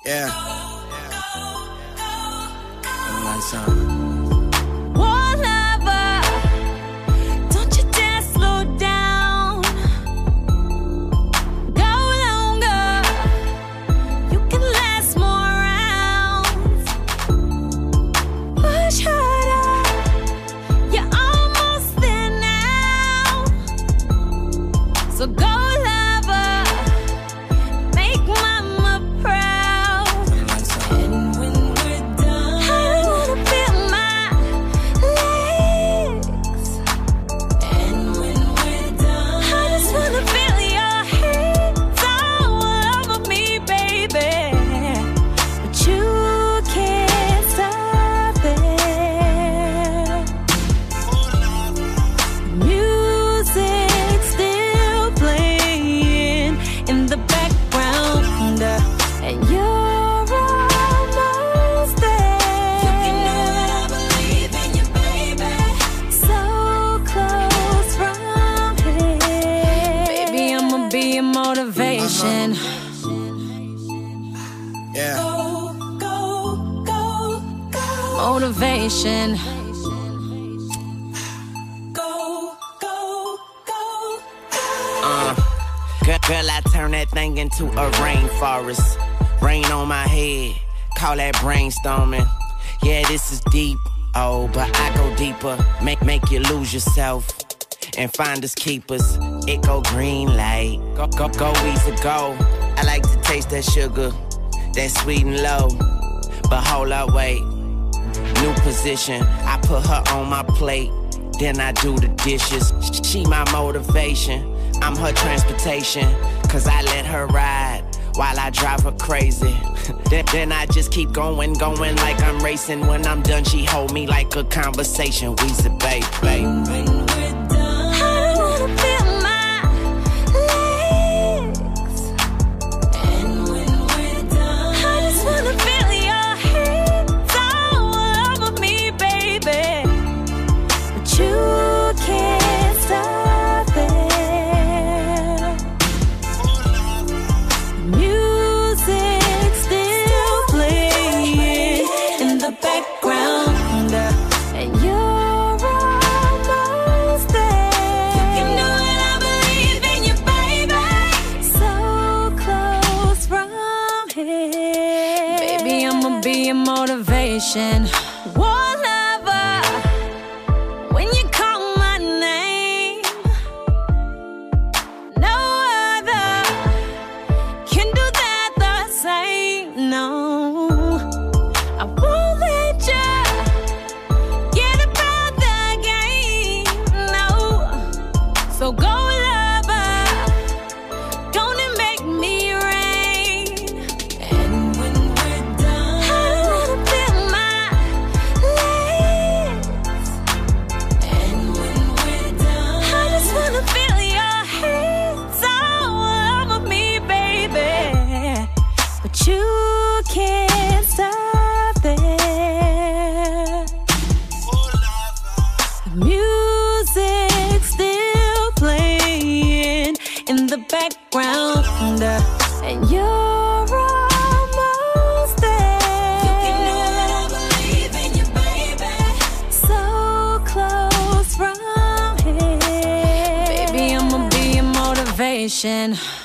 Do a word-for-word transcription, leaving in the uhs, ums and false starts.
Yeah. Like something. Whatever. Don't you dare slow down. Go longer. You can last more rounds. Push harder. You're almost there now. So go. Motivation. Yeah. Go, go, go, go. Motivation. Go, go, go, go. Uh, girl, girl, I turn that thing into a rainforest. Rain on my head, call that brainstorming. Yeah, this is deep, oh, but I go deeper. Make, make you lose yourself. And find us keepers, it go green light. Go, go, go, easy, go. I like to taste that sugar, that sweet and low. But hold up, wait, new position. I put her on my plate, then I do the dishes. She my motivation, I'm her transportation. Cause I let her ride while I drive her crazy. then, then I just keep going, going like I'm racing. When I'm done, she hold me like a conversation. We say, babe, babe. Baby, I'ma be your motivation. Whatever. When you call my name, no other can do that the same. No, I won't let you get about the game. No, so go. You can't stop it. The music still playing in the background, and you're almost there. You can know that I believe in you, baby. So close from here. Baby, I'ma be your motivation.